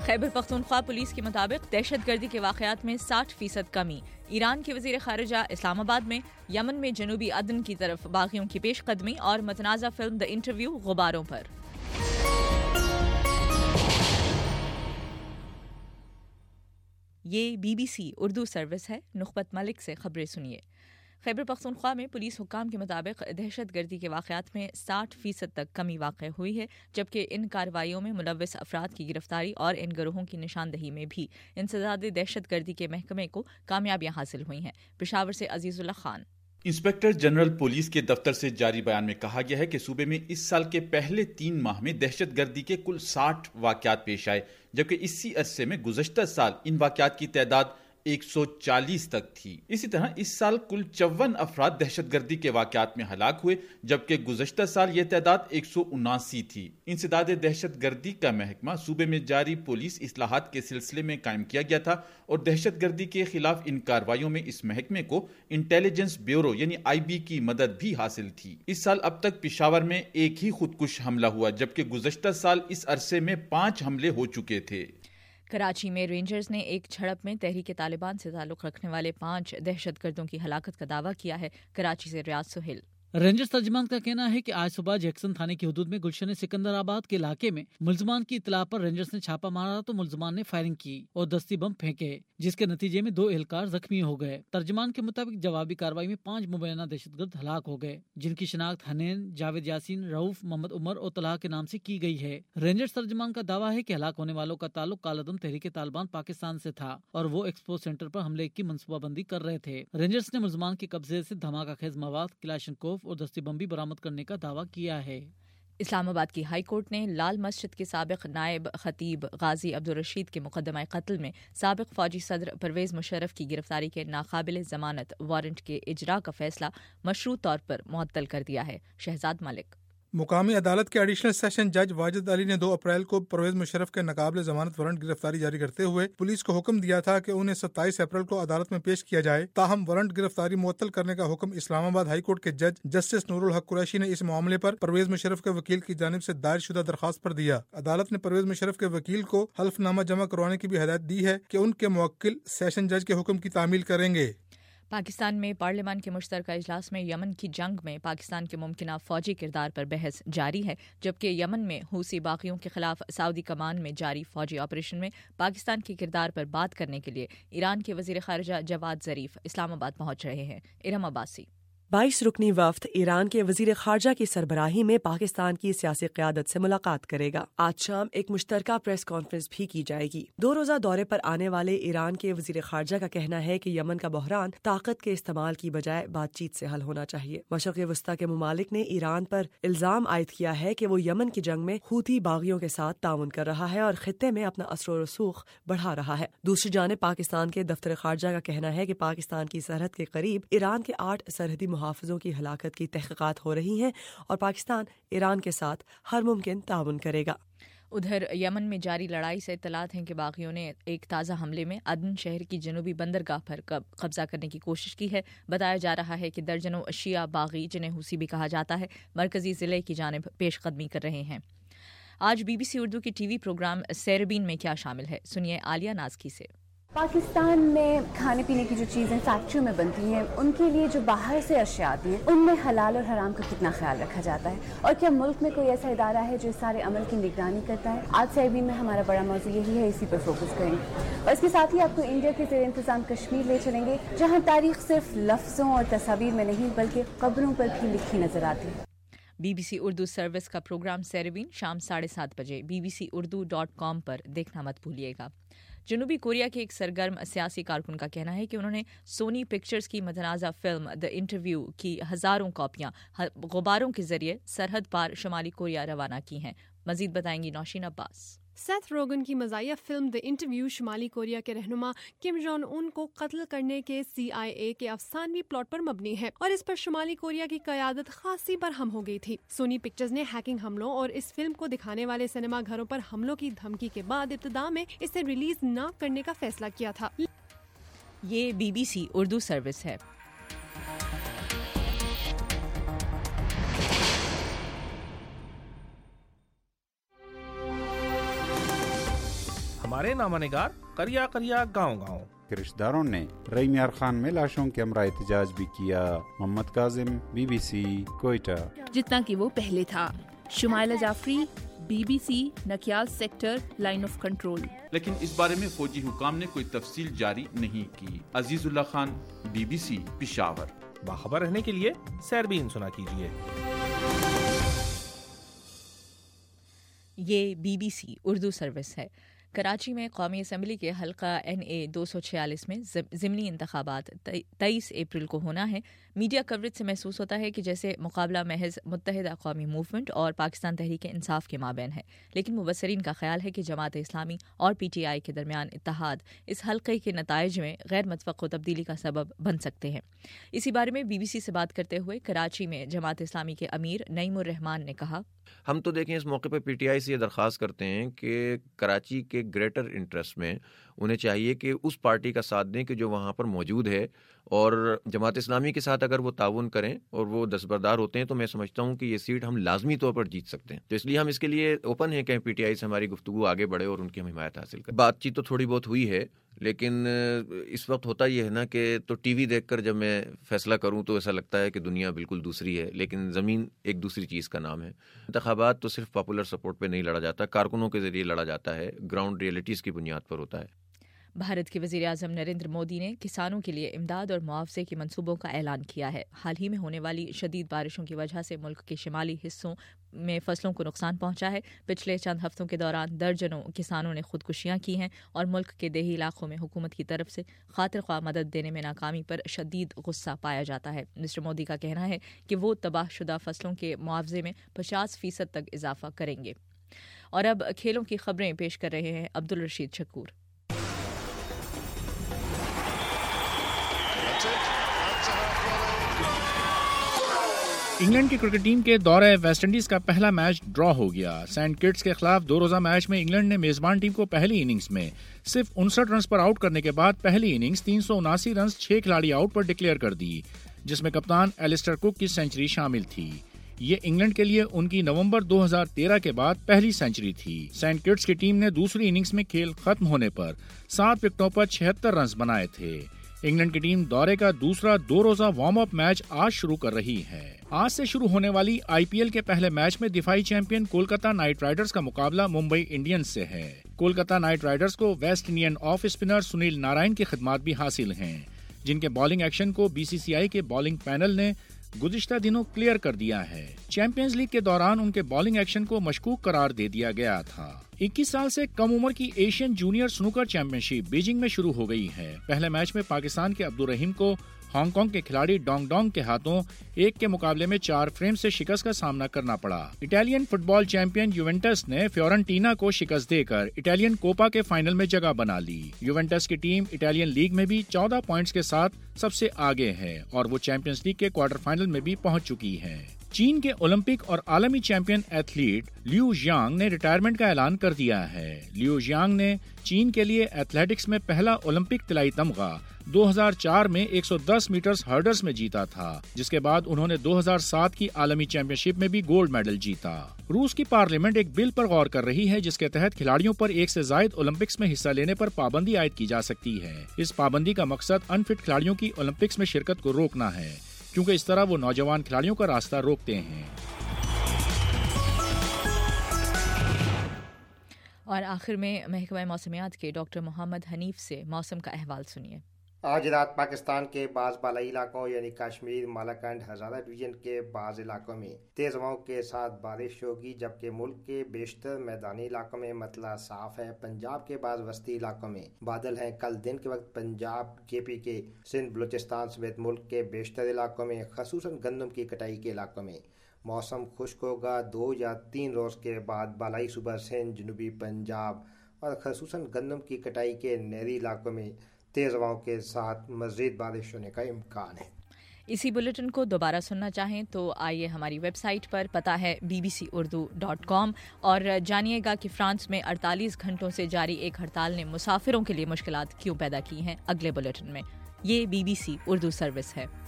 Khyber Pakhtunkhwa police کے مطابق دہشت گردی کے واقعات میں 60% کمی. ایران کے وزیر خارجہ اسلام آباد میں. یمن میں جنوبی عدن کی طرف باغیوں کی پیش قدمی اور متنازع فلم دی انٹرویو غباروں پر. یہ BBC اردو سروس ہے. نخبت ملک سے خبریں سنیے. خیبر پختونخوا میں پولیس حکام کے مطابق دہشت گردی کے واقعات میں 60% تک کمی واقع ہوئی ہے، جبکہ ان کارروائیوں میں ملوث افراد کی گرفتاری اور ان گروہوں کی نشاندہی میں بھی انسداد دہشت گردی کے محکمے کو کامیابیاں حاصل ہوئی ہیں. پشاور سے Aziz Ullah Khan. Inspector general police کے دفتر سے جاری بیان میں کہا گیا ہے کہ صوبے میں اس سال کے پہلے 3 ماہ میں دہشت گردی کے کل 60 واقعات پیش آئے، جبکہ اسی عرصے میں گزشتہ سال ان واقعات کی تعداد 140 تک تھی. اسی طرح اس سال کل 54 افراد دہشت گردی کے واقعات میں ہلاک ہوئے، جبکہ گزشتہ سال یہ تعداد 179 تھی. انسداد دہشت گردی کا محکمہ صوبے میں جاری پولیس اصلاحات کے سلسلے میں قائم کیا گیا تھا اور دہشت گردی کے خلاف ان کارروائیوں میں اس محکمے کو انٹیلیجنس بیورو یعنی IB کی مدد بھی حاصل تھی. اس سال اب تک پشاور میں ایک ہی خودکش حملہ ہوا، جبکہ گزشتہ سال اس عرصے میں 5 حملے ہو چکے تھے. کراچی میں رینجرز نے ایک جھڑپ میں تحریک طالبان سے تعلق رکھنے والے 5 دہشت گردوں کی ہلاکت کا دعویٰ کیا ہے. کراچی سے ریاض سہیل. رینجرز ترجمان کا کہنا ہے کہ آج صبح جیکسن تھانے کی حدود میں گلشن سکندر آباد کے علاقے میں ملزمان کی اطلاع پر رینجرز نے چھاپا مارا تو ملزمان نے فائرنگ کی اور دستی بم پھینکے، جس کے نتیجے میں 2 اہلکار زخمی ہو گئے. ترجمان کے مطابق جوابی کارروائی میں 5 مبینہ دہشت گرد ہلاک ہو گئے، جن کی شناخت حنین، جاوید یاسین، رؤف، محمد عمر اور طلحہ کے نام سے کی گئی ہے. رینجرز ترجمان کا دعویٰ ہے کہ ہلاک ہونے والوں کا تعلق کالعدم تحریک طالبان پاکستان سے تھا اور وہ ایکسپو سینٹر پر حملے کی منصوبہ بندی کر رہے تھے. رینجرز نے ملزمان کے قبضے سے دھماکہ خیز مواد، کلاشنکوف اور دستی بم بھی برآمد کرنے کا دعویٰ کیا ہے. اسلام آباد کی ہائی کورٹ نے لال مسجد کے سابق نائب خطیب غازی عبدالرشید کے مقدمہ قتل میں سابق فوجی صدر پرویز مشرف کی گرفتاری کے ناقابل ضمانت وارنٹ کے اجرا کا فیصلہ مشروط طور پر معطل کر دیا ہے. شہزاد ملک. مقامی عدالت کے ایڈیشنل سیشن جج واجد علی نے 2 اپریل کو پرویز مشرف کے ناقابل ضمانت وارنٹ گرفتاری جاری کرتے ہوئے پولیس کو حکم دیا تھا کہ انہیں 27 اپریل کو عدالت میں پیش کیا جائے. تاہم وارنٹ گرفتاری معطل کرنے کا حکم اسلام آباد ہائی کورٹ کے جج جسٹس نور الحق قریشی نے اس معاملے پر پرویز مشرف کے وکیل کی جانب سے دائر شدہ درخواست پر دیا. عدالت نے پرویز مشرف کے وکیل کو حلف نامہ جمع کروانے کی بھی ہدایت دی ہے کہ ان کے موکل سیشن جج کے حکم کی تعمیل کریں گے. پاکستان میں پارلیمان کے مشترکہ اجلاس میں یمن کی جنگ میں پاکستان کے ممکنہ فوجی کردار پر بحث جاری ہے، جبکہ یمن میں حوثی باغیوں کے خلاف سعودی کمان میں جاری فوجی آپریشن میں پاکستان کے کردار پر بات کرنے کے لیے ایران کے وزیر خارجہ جواد ظریف اسلام آباد پہنچ رہے ہیں. ارم عباسی. 22 رکنی وفد ایران کے وزیر خارجہ کی سربراہی میں پاکستان کی سیاسی قیادت سے ملاقات کرے گا. آج شام ایک مشترکہ پریس کانفرنس بھی کی جائے گی. 2 روزہ دورے پر آنے والے ایران کے وزیر خارجہ کا کہنا ہے کہ یمن کا بحران طاقت کے استعمال کی بجائے بات چیت سے حل ہونا چاہیے. مشرق وسطیٰ کے ممالک نے ایران پر الزام عائد کیا ہے کہ وہ یمن کی جنگ میں حوثی باغیوں کے ساتھ تعاون کر رہا ہے اور خطے میں اپنا اثر و رسوخ بڑھا رہا ہے. دوسری جانب پاکستان کے دفتر خارجہ کا کہنا ہے کہ پاکستان کی سرحد کے قریب ایران کے 8 سرحدی محافظوں کی ہلاکت کی تحقیقات ہو رہی ہیں اور پاکستان ایران کے ساتھ ہر ممکن تعاون کرے گا. ادھر یمن میں جاری لڑائی سے اطلاعات ہیں کہ باغیوں نے ایک تازہ حملے میں عدن شہر کی جنوبی بندرگاہ پر قبضہ کرنے کی کوشش کی ہے. بتایا جا رہا ہے کہ درجنوں شیعہ باغی، جنہیں حوثی بھی کہا جاتا ہے، مرکزی ضلع کی جانب پیش قدمی کر رہے ہیں. آج BBC اردو کی TV پروگرام سیربین میں کیا شامل ہے، سنیے عالیہ نازکی سے. پاکستان میں کھانے پینے کی جو چیزیں فیکٹریوں میں بنتی ہیں، ان کے لیے جو باہر سے اشیاء آتی ہیں، ان میں حلال اور حرام کا کتنا خیال رکھا جاتا ہے، اور کیا ملک میں کوئی ایسا ادارہ ہے جو اس سارے عمل کی نگرانی کرتا ہے؟ آج سیربین میں ہمارا بڑا موضوع یہی ہے، اسی پر فوکس کریں گے، اور اس کے ساتھ ہی آپ کو انڈیا کے زیر انتظام کشمیر لے چلیں گے، جہاں تاریخ صرف لفظوں اور تصاویر میں نہیں بلکہ قبروں پر بھی لکھی نظر آتی ہے. BBC اردو سروس کا پروگرام سیربین شام 7:30 بجے bbcurdu.com پر دیکھنا مت بھولیے گا. جنوبی کوریا کے ایک سرگرم سیاسی کارکن کا کہنا ہے کہ انہوں نے سونی پکچرز کی متنازع فلم دی انٹرویو کی ہزاروں کاپیاں غباروں کے ذریعے سرحد پار شمالی کوریا روانہ کی ہیں. مزید بتائیں گی نوشین عباس. سیتھ روگن کی مزاحیہ فلم دی انٹرویو شمالی کوریا کے رہنما کم جونگ ان کو قتل کرنے کے CIA کے افسانوی پلاٹ پر مبنی ہے اور اس پر شمالی کوریا کی قیادت خاصی برہم ہو گئی تھی. سونی پکچرز نے ہیکنگ حملوں اور اس فلم کو دکھانے والے سنیما گھروں پر حملوں کی دھمکی کے بعد ابتدا میں اسے ریلیز نہ کرنے کا فیصلہ کیا تھا. یہ BBC اردو سروس ہے. ہمارے हमारे नामानिगार करिया करिया गांव-गांव। रिश्तेदारों ने रई मियार खान में लाशों के हमरा एहतजाज भी किया। मोहम्मद काजिम, BBC, कोयटा। जितना कि वो पहले था। Shumaila Jafri, BBC, Nakiyal sector, line of control. लेकिन इस बारे में फौजी हुकाम ने कोई तफसील जारी नहीं की। अजीजुल्लाह खान, BBC, पेशावर। बाखबर रहने के लिए सैरबीन सुना कीजिए। ये BBC उर्दू सर्विस है। कराची में कौमी असम्बली के हल्का NA 246 में ज़िमनी इंतखाबात 23 अप्रैल को होना है। मीडिया कवरेज से महसूस होता है कि जैसे मुकाबला महज मुत्तहिदा कौमी मूवमेंट और पाकिस्तान तहरीक इंसाफ के माबैन है, लेकिन मुबसरीन का ख्याल है कि जमात इस्लामी और PTI के दरमियान इत्तेहाद इस हल्के के नताइज में गैर मुतवक्को तब्दीली का सबब बन सकते हैं। इसी बारे में BBC से बात करते हुए कराची में जमात इस्लामी के अमीर नईमुर रहमान ने कहा, हम तो देखें इस मौके पर PTI से ये दरख्वास्त करते हैं कि कराची के ग्रेटर इंटरेस्ट में उन्हें चाहिए कि उस पार्टी का साथ दें कि जो वहाँ पर मौजूद है, और जमात इस्लामी के साथ अगर वो ताउन करें और वो दस्तबरदार होते हैं तो मैं समझता हूँ कि ये सीट हम लाजमी तौर पर जीत सकते हैं। तो इसलिए हम इसके लिए ओपन हैं कि PTI से हमारी गुफ्तगू आगे बढ़े और उनकी हम हिमायत हासिल करें। बातचीत तो थोड़ी बहुत हुई है, लेकिन इस वक्त होता ये है ना कि तो TV देखकर जब मैं फैसला करूं तो ऐसा लगता है कि दुनिया बिल्कुल दूसरी है, लेकिन ज़मीन एक दूसरी चीज़ का नाम है। इंतखाबात तो सिर्फ पॉपुलर सपोर्ट पे नहीं लड़ा जाता, कारकुनों के ज़रिए लड़ा जाता है, ग्राउंड रियलिटीज़ की बुनियाद पर होता है। भारत के वज़ीर आज़म नरेंद्र मोदी ने किसानों के लिए इमदाद और मुआवजे के मंसूबों का ऐलान किया है। हाल ही में होने वाली शदीद बारिशों की वजह से मुल्क के शिमाली हिस्सों में फसलों को नुकसान पहुंचा है। पिछले चंद हफ्तों के दौरान दर्जनों किसानों ने खुदकुशियां की हैं और मुल्क के देही इलाकों में हुकूमत की तरफ से खातिर ख्वाह मदद देने में नाकामी पर शदीद गुस्सा पाया जाता है। मिस्टर मोदी का कहना है कि वो तबाहशुदा फसलों के मुआवजे में 50% तक इजाफा करेंगे। और अब खेलों की खबरें पेश कर रहे हैं अब्दुल रशीद शकूर। इंग्लैंड की क्रिकेट टीम के दौरे वेस्ट इंडीज का पहला मैच ड्रॉ हो गया। सेंट किट्स के खिलाफ 2 रोजा मैच में इंग्लैंड ने मेजबान टीम को पहली इनिंग्स में सिर्फ 59 रन पर आउट करने के बाद पहली इनिंग्स 379 रन 6 खिलाड़ी आउट पर डिक्लेयर कर दी, जिसमें कप्तान एलिस्टर कुक की सेंचुरी शामिल थी। ये इंग्लैंड के लिए उनकी नवंबर 2013 के बाद पहली सेंचुरी थी। सेंट किट्स की टीम ने दूसरी इनिंग्स में खेल खत्म होने पर 7 विकेटों पर 76 रन बनाए थे। इंग्लैंड की टीम दौरे का दूसरा 2 रोजा वार्म अप मैच आज शुरू कर रही है। आज से शुरू होने वाली IPL के पहले मैच में दिफाई चैंपियन कोलकाता नाइट राइडर्स का मुकाबला मुंबई इंडियंस से है। कोलकाता नाइट राइडर्स को West Indian off spinner Sunil Narine की खिदमात भी हासिल हैं, जिनके बॉलिंग एक्शन को BCCI के बॉलिंग पैनल ने गुज़िश्ता दिनों क्लियर कर दिया है। चैंपियंस लीग के दौरान उनके बॉलिंग एक्शन को मशकूक करार दे दिया गया था। 21 साल से कम उम्र की Asian junior snooker championship Beijing में शुरू हो गई है। पहले मैच में पाकिस्तान के अब्दुल रहीम को हांगकांग के खिलाड़ी डोंग डोंग के हाथों 1 के मुकाबले में 4 फ्रेम से शिकस्त का सामना करना पड़ा। इटालियन फुटबॉल चैंपियन यूवेंटस ने फ्योरेंटीना को शिकस्त देकर इटालियन कोपा के फाइनल में जगह बना ली। यूवेंटस की टीम इटालियन लीग में भी 14 पॉइंट्स के साथ सबसे आगे है और वो चैंपियंस लीग के क्वार्टर फाइनल में भी पहुंच चुकी है। चीन के ओलंपिक और आलमी चैंपियन एथलीट लिू जियांग ने रिटायरमेंट का ऐलान कर दिया है। लिू जियांग ने चीन के लिए एथलेटिक्स में पहला ओलंपिक तिलाई तमगा 2004 में 110 मीटर्स हर्डर्स में जीता था, जिसके बाद उन्होंने 2007 की आलमी चैंपियनशिप में भी गोल्ड मेडल जीता। रूस की पार्लियामेंट एक बिल पर गौर कर रही है जिसके तहत खिलाड़ियों पर 1 से ज्यादा ओलंपिक्स में हिस्सा लेने पर पाबंदी आयद की जा सकती है। इस पाबंदी का मकसद अनफिट खिलाड़ियों की ओलंपिक्स में शिरकत को रोकना है, क्योंकि इस तरह वो नौजवान खिलाड़ियों का रास्ता रोकते हैं। और आखिर में महकमा मौसमियात के डॉक्टर मोहम्मद हनीफ से मौसम का अहवाल सुनिए। आज रात पाकिस्तान के बाज़ बालाई इलाकों यानी कश्मीर, मालाकंड, हज़ारा डिवीजन के बाज़ इलाकों में तेज़ हवाओं के साथ बारिश होगी, जबकि मुल्क के बेशतर मैदानी इलाकों में मतला साफ है। पंजाब के बाज़ वस्ती इलाकों में बादल हैं। कल दिन के वक्त पंजाब, KP के सिंध, बलूचिस्तान समेत मुल्क के बेशतर इलाकों में खसूसन गंदम की कटाई के इलाकों में मौसम खुश्क होगा। 2 या 3 रोज़ के बाद बालाई सूबा सिंध, जनूबी पंजाब और खसूसन गंदम की कटाई के नहरी इलाकों में तेज़ हवाओं के साथ मज़ीद बारिश होने का इम्कान है। इसी बुलेटिन को दोबारा सुनना चाहें तो आइए हमारी वेबसाइट पर, पता है bbcurdu.com, और जानिएगा कि फ्रांस में 48 घंटों से जारी एक हड़ताल ने मुसाफिरों के लिए मुश्किलात क्यों पैदा की हैं अगले बुलेटिन में। ये BBC उर्दू सर्विस है।